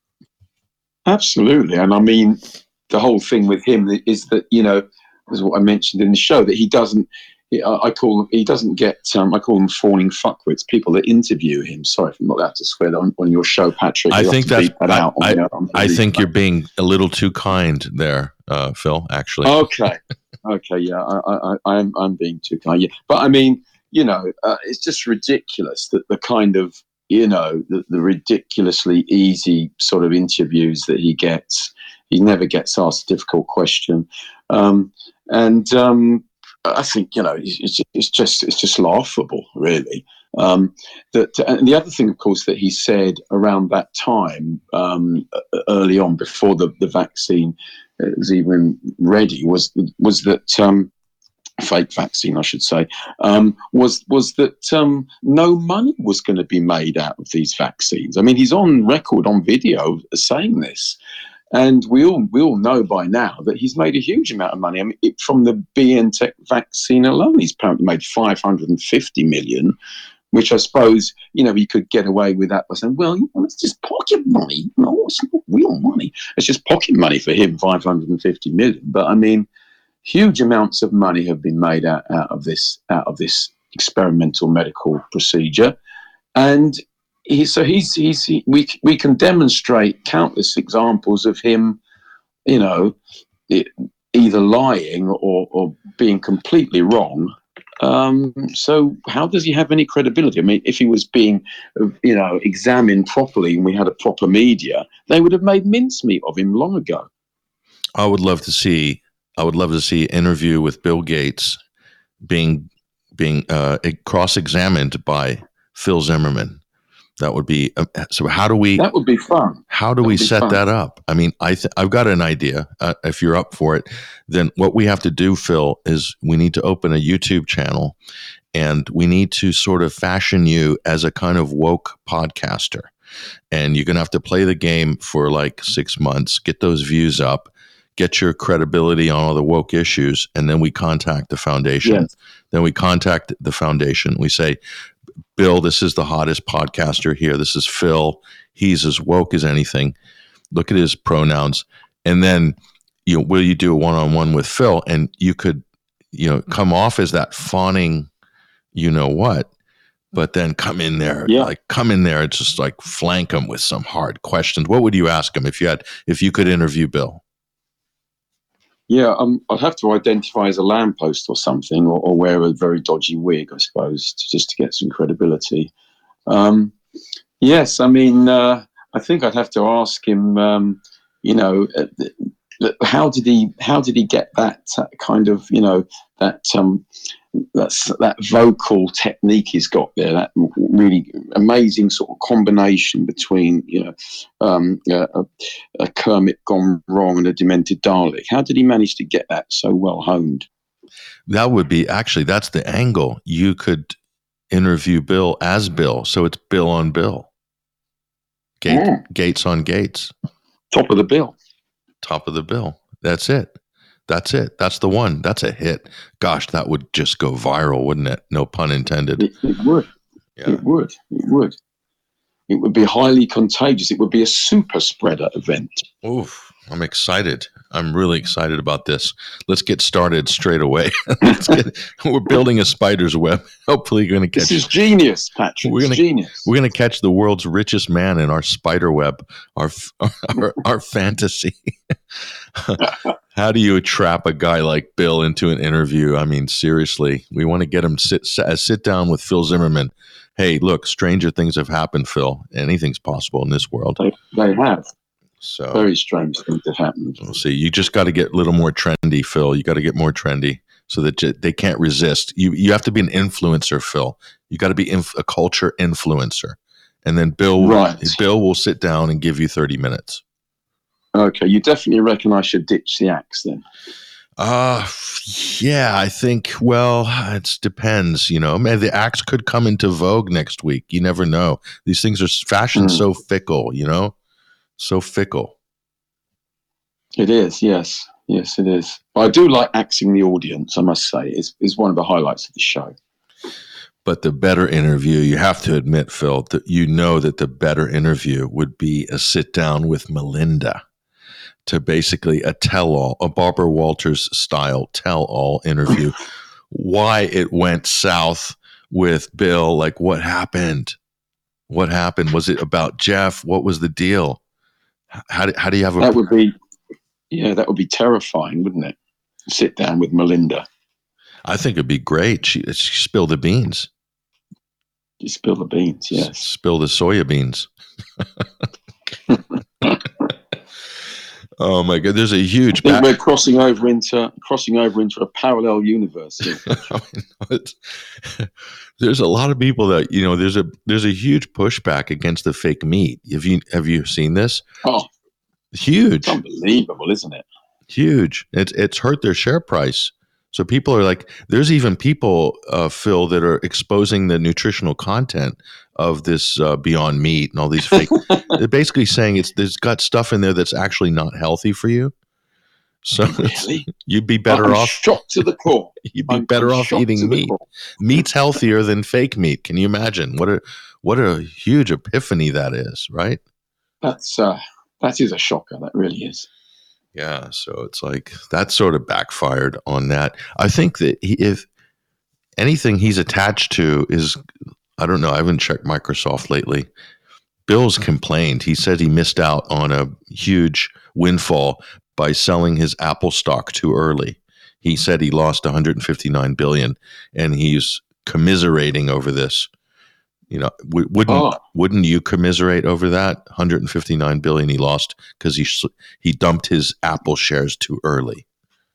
Absolutely. And I mean, the whole thing with him is that, you know, is what I mentioned in the show, that he doesn't, I call he doesn't get, um, I call them fawning fuckwits, people that interview him. Sorry if I'm not allowed to swear on, on your show, Patrick. I You'll think that's, that I, out I, on, on I think you're being a little too kind there, uh, Phil, actually. Okay. Okay. Yeah, I, I, I am, I'm being too kind. Yeah. But I mean, you know, uh, it's just ridiculous that the kind of, you know, the, the ridiculously easy sort of interviews that he gets. He never gets asked a difficult question, um, and um, I think, you know, it's, it's just it's just laughable, really. Um, that and the other thing, of course, that he said around that time, um, early on, before the, the vaccine was even ready, was was that um, fake vaccine, I should say, um, was was that um, no money was going to be made out of these vaccines. I mean, he's on record, on video, saying this. And we all we all know by now that he's made a huge amount of money. I mean, it, from the BioNTech vaccine alone, he's apparently made five hundred fifty million, which I suppose, you know, he could get away with that by saying, well, you know, it's just pocket money. No, it's not real money. It's just pocket money for him, five hundred fifty million. But I mean, huge amounts of money have been made out, out of this out of this experimental medical procedure, and. He, so he's he's he, we we can demonstrate countless examples of him, you know, it, either lying or, or being completely wrong. Um, so how does he have any credibility? I mean, if he was being, you know, examined properly and we had a proper media, they would have made mincemeat of him long ago. I would love to see. I would love to see an interview with Bill Gates being being uh, cross-examined by Phil Zimmerman. That would be uh, so. How do we? That would be fun. How do that we set fun. that up? I mean, I th- I've got an idea. Uh, if you're up for it, then what we have to do, Phil, is we need to open a YouTube channel, and we need to sort of fashion you as a kind of woke podcaster. And you're gonna have to play the game for like six months, get those views up, get your credibility on all the woke issues, and then we contact the foundation. Yes. Then we contact the foundation. We say, Bill, this is the hottest podcaster here. This is Phil. He's as woke as anything. look at his pronouns, and then, you know, will you do a one-on-one with Phil? And you could, you know, come off as that fawning, you know what, but then come in there, yeah. like come in there and just like flank him with some hard questions. What would you ask him if you had, if you could interview Bill? Yeah, um, I'd have to identify as a lamppost or something, or, or wear a very dodgy wig, I suppose, to, just to get some credibility. Um, yes, I mean, uh, I think I'd have to ask him, um, you know, uh, how did he, how did he get that kind of, you know, that um, that's that vocal technique he's got there, that really amazing sort of combination between, you know, um, a, a Kermit gone wrong and a demented Dalek. How did he manage to get that so well honed? That would be, actually, that's the angle. You could interview Bill as Bill, so it's Bill on Bill. Gate, yeah. Gates on Gates. Top of the bill. Top of the bill. That's it. That's it. That's the one. That's a hit. Gosh, that would just go viral, wouldn't it? No pun intended. It, it would. Yeah. It would. It would. It would be highly contagious. It would be a super spreader event. Oof. I'm excited. I'm really excited about this. Let's get started straight away. Let's get, we're building a spider's web. Hopefully, you're going to catch. This is genius, Patrick. We're gonna, genius. We're going to catch the world's richest man in our spider web, our our, our fantasy. How do you trap a guy like Bill into an interview? I mean, seriously, we want to get him sit sit down with Phil Zimmerman. Hey, look, stranger things have happened, Phil. Anything's possible in this world. They, they have. So very strange things have happened. We'll see. You just got to get a little more trendy, Phil. You got to get more trendy so that you, they can't resist. You you have to be an influencer, Phil. You got to be inf- a culture influencer, and then Bill right. Bill will sit down and give you thirty minutes. Okay, you definitely reckon I should ditch the axe then? Uh, yeah, I think, well, it depends, you know. Man, the axe could come into vogue next week. You never know. These things are, fashion mm. so fickle, you know, so fickle. It is, yes. Yes, it is. I do like axing the audience, I must say. It's, it's one of the highlights of the show. But the better interview, you have to admit, Phil, that you know that the better interview would be a sit down with Melinda. To basically a tell-all, a Barbara Walters style tell-all interview, why it went south with Bill, like what happened, what happened, was it about Jeff, what was the deal, how do, how do you have a... That would be, yeah, that would be terrifying, wouldn't it? Sit down with Melinda. I think it'd be great. She, she spill the beans. You spill the beans, yes. S- spill the soya beans. Oh my God! There's a huge. I think back- we're crossing over into crossing over into a parallel universe. I mean, there's a lot of people that you know. There's a there's a huge pushback against the fake meat. Have you have you seen this? Oh, huge! It's unbelievable, isn't it? Huge. It's it's hurt their share price. So people are like, there's even people, uh, Phil, that are exposing the nutritional content of this uh, Beyond Meat and all these fake. They're basically saying it's there's got stuff in there that's actually not healthy for you. So really? You'd be better I'm off. Shocked to the core. You'd be I'm better off eating meat. Meat's healthier than fake meat. Can you imagine what a what a huge epiphany that is, right? That's uh, that is a shocker. That really is. Yeah, so it's like that sort of backfired on that. I think that he, if anything he's attached to is, I don't know, I haven't checked Microsoft lately. Bill's complained. He said he missed out on a huge windfall by selling his Apple stock too early. He said he lost one hundred fifty-nine billion dollars, and he's commiserating over this. You know, w- wouldn't oh. wouldn't you commiserate over that one hundred fifty-nine billion dollars he lost because he he dumped his Apple shares too early?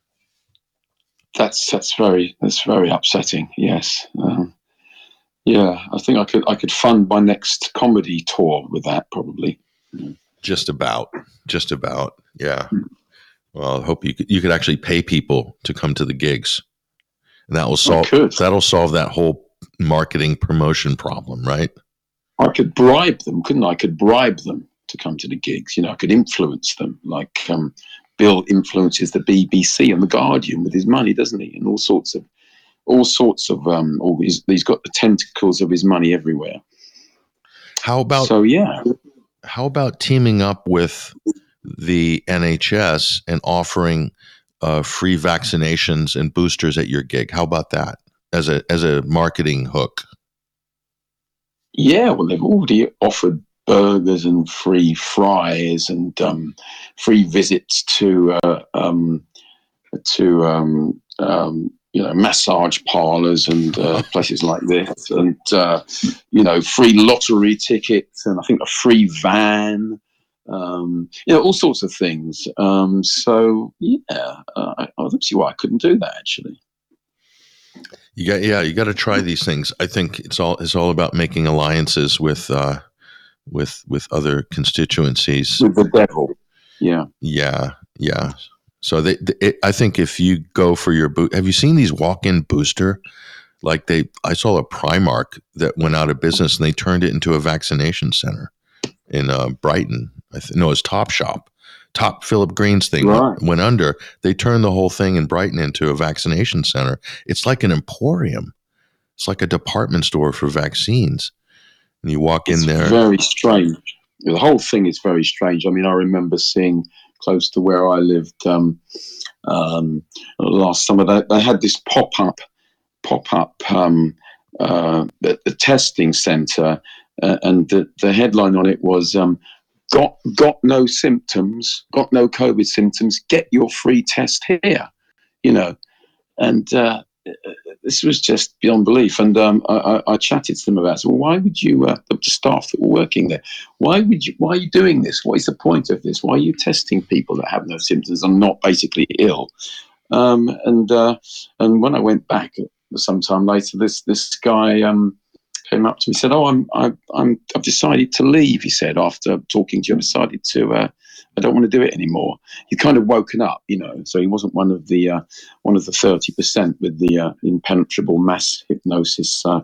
That's that's very that's very upsetting. Yes, um, yeah. I think I could I could fund my next comedy tour with that probably. Just about, just about. Yeah. Well, I hope you could, you could actually pay people to come to the gigs, and that will solve that'll solve that whole marketing promotion problem, right? I could bribe them, couldn't I? I could bribe them to come to the gigs. You know, I could influence them, like um, Bill influences the B B C and the Guardian with his money, doesn't he? And all sorts of, all sorts of, um, all he's, he's got the tentacles of his money everywhere. How about? So yeah. How about teaming up with the N H S and offering uh, free vaccinations and boosters at your gig. How about that as a as a marketing hook? Yeah, well, they've already offered burgers and free fries and um, free visits to uh, um, to um, um, you know massage parlors and uh, places like this, and uh, you know free lottery tickets, and I think a free van. Um, you know all sorts of things. Um, so yeah, uh, I, I don't see why I couldn't do that actually. You got yeah, you got to try these things. I think it's all it's all about making alliances with uh, with with other constituencies. With the devil, yeah, yeah, yeah. So they, they it, I think if you go for your boot, have you seen these walk-in booster? Like they, I saw a Primark that went out of business and they turned it into a vaccination center in uh, Brighton. I th- no, it's Top Shop. Top Philip Green's thing right. went, went under. They turned the whole thing in Brighton into a vaccination center. It's like an emporium. It's like a department store for vaccines. And you walk it's in there. Very strange. The whole thing is very strange. I mean, I remember seeing close to where I lived um, um, last summer. They, they had this pop-up, pop-up um, uh, the, the testing center, uh, and the, the headline on it was. Um, Got got no symptoms, got no COVID symptoms, get your free test here, you know. And uh, this was just beyond belief. And um, I, I chatted to them about it. So, well, why would you, uh, the staff that were working there, why would you, why are you doing this? What is the point of this? Why are you testing people that have no symptoms and not basically ill? Um, and uh, and when I went back sometime later, this this guy, um, came up to me and said, "Oh, I'm, I, I'm, I've decided to leave." He said, after talking to you, I decided to, uh, I don't want to do it anymore. He'd kind of woken up, you know, so he wasn't one of the, uh, one of the thirty percent with the uh, impenetrable mass hypnosis, uh,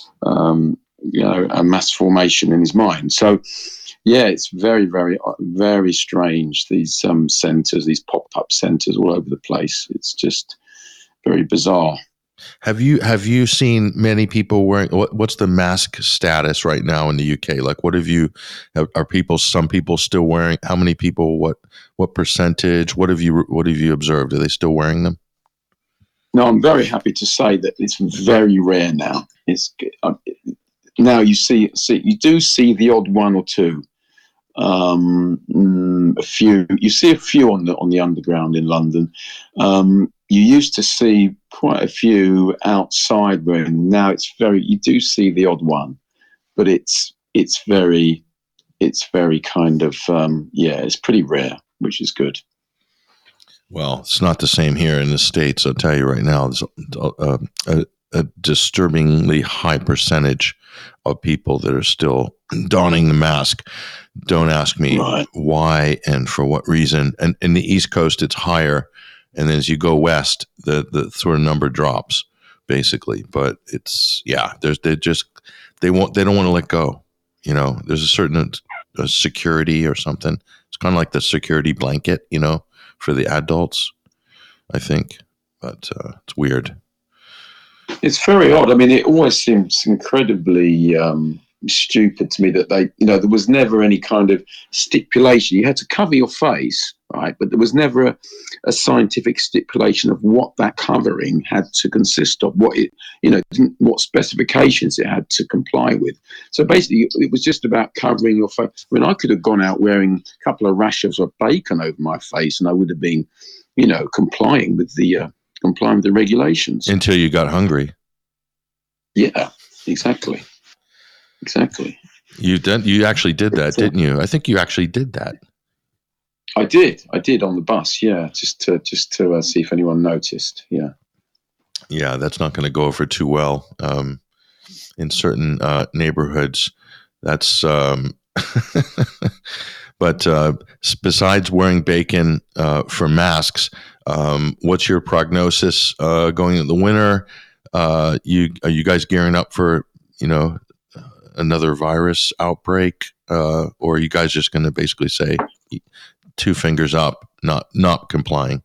um, you know, a mass formation in his mind. So, yeah, it's very, very, very strange. These um, centres, these pop-up centres all over the place. It's just very bizarre. Have you have you seen many people wearing? What, what's the mask status right now in the U K? Like, what have you? Are people? Some people still wearing? How many people? What what percentage? What have you What have you observed? Are they still wearing them? No, I'm very happy to say that it's very rare now. It's uh, now you see see you do see the odd one or two. Um, mm, a few. You see a few on the on the underground in London. Um, You used to see quite a few outside wearing. Now it's very. You do see the odd one, but it's it's very, it's very kind of um, yeah. It's pretty rare, which is good. Well, it's not the same here in the States. I'll tell you right now. There's a, a, a disturbingly high percentage of people that are still donning the mask. Don't ask me right. why and for what reason. And in the East Coast, it's higher. And then as you go west, the, the sort of number drops, basically. But it's yeah, there's they just they won't they don't want to let go. You know, there's a certain uh, security or something. It's kind of like the security blanket, you know, for the adults, I think. But uh, it's weird. It's very odd. I mean, it always seems incredibly um, stupid to me that they, you know, there was never any kind of stipulation. You had to cover your face, right? But there was never a, a scientific stipulation of what that covering had to consist of, what it, you know, what specifications it had to comply with. So basically, it was just about covering your face. I mean, I could have gone out wearing a couple of rashers of bacon over my face, and I would have been, you know, complying with the uh, complying with the regulations until you got hungry. Yeah, exactly. Exactly. You did. You actually did that, didn't you? I think you actually did that. I did. I did on the bus. Yeah, just to just to uh, see if anyone noticed. Yeah. Yeah, that's not going to go over too well um, in certain uh, neighborhoods. That's. Um, but uh, besides wearing bacon uh, for masks, um, what's your prognosis uh, going into the winter? Uh, you are you guys gearing up for you know? another virus outbreak, uh, or are you guys just going to basically say two fingers up, not not complying?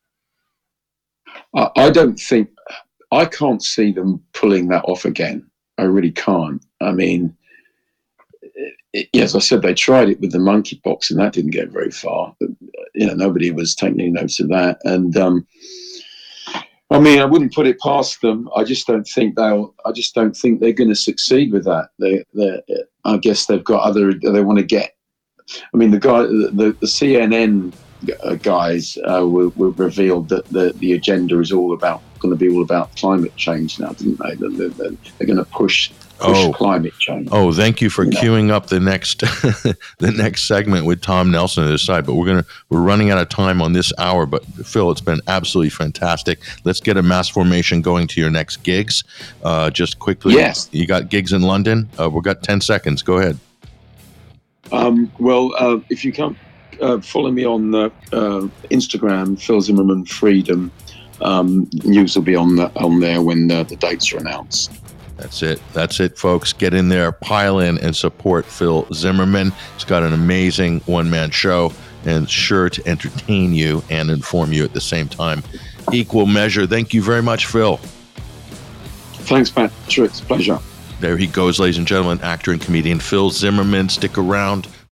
I, I don't think, I can't see them pulling that off again. I really can't. I mean, yeah, as I said, they tried it with the monkeypox, and that didn't get very far. But, you know, nobody was taking any notice of that. And um, I mean, I wouldn't put it past them. I just don't think they'll. I just don't think they're going to succeed with that. They, they, I guess they've got other. They want to get. I mean, the guy, the, the C N N guys uh, were, were revealed that the, the agenda is all about going to be all about climate change now, didn't they? They're, they're, they're going to push. Push oh, climate change. Oh, thank you for you queuing know. up the next the next segment with Tom Nelson on this side. But we're gonna we're running out of time on this hour. But Phil, it's been absolutely fantastic. Let's get a mass formation going to your next gigs. Uh, just quickly, yes, you got gigs in London. Uh, we've got ten seconds. Go ahead. Um, well, uh, if you come uh, follow me on uh, uh, Instagram, Phil Zimmerman Freedom. Um, news will be on the, on there when uh, the dates are announced. That's it. That's it, folks. Get in there, pile in, and support Phil Zimmerman. He's got an amazing one-man show and sure to entertain you and inform you at the same time. Equal measure. Thank you very much, Phil. Thanks, Patrick. It's a pleasure. There he goes, ladies and gentlemen, actor and comedian Phil Zimmerman. Stick around.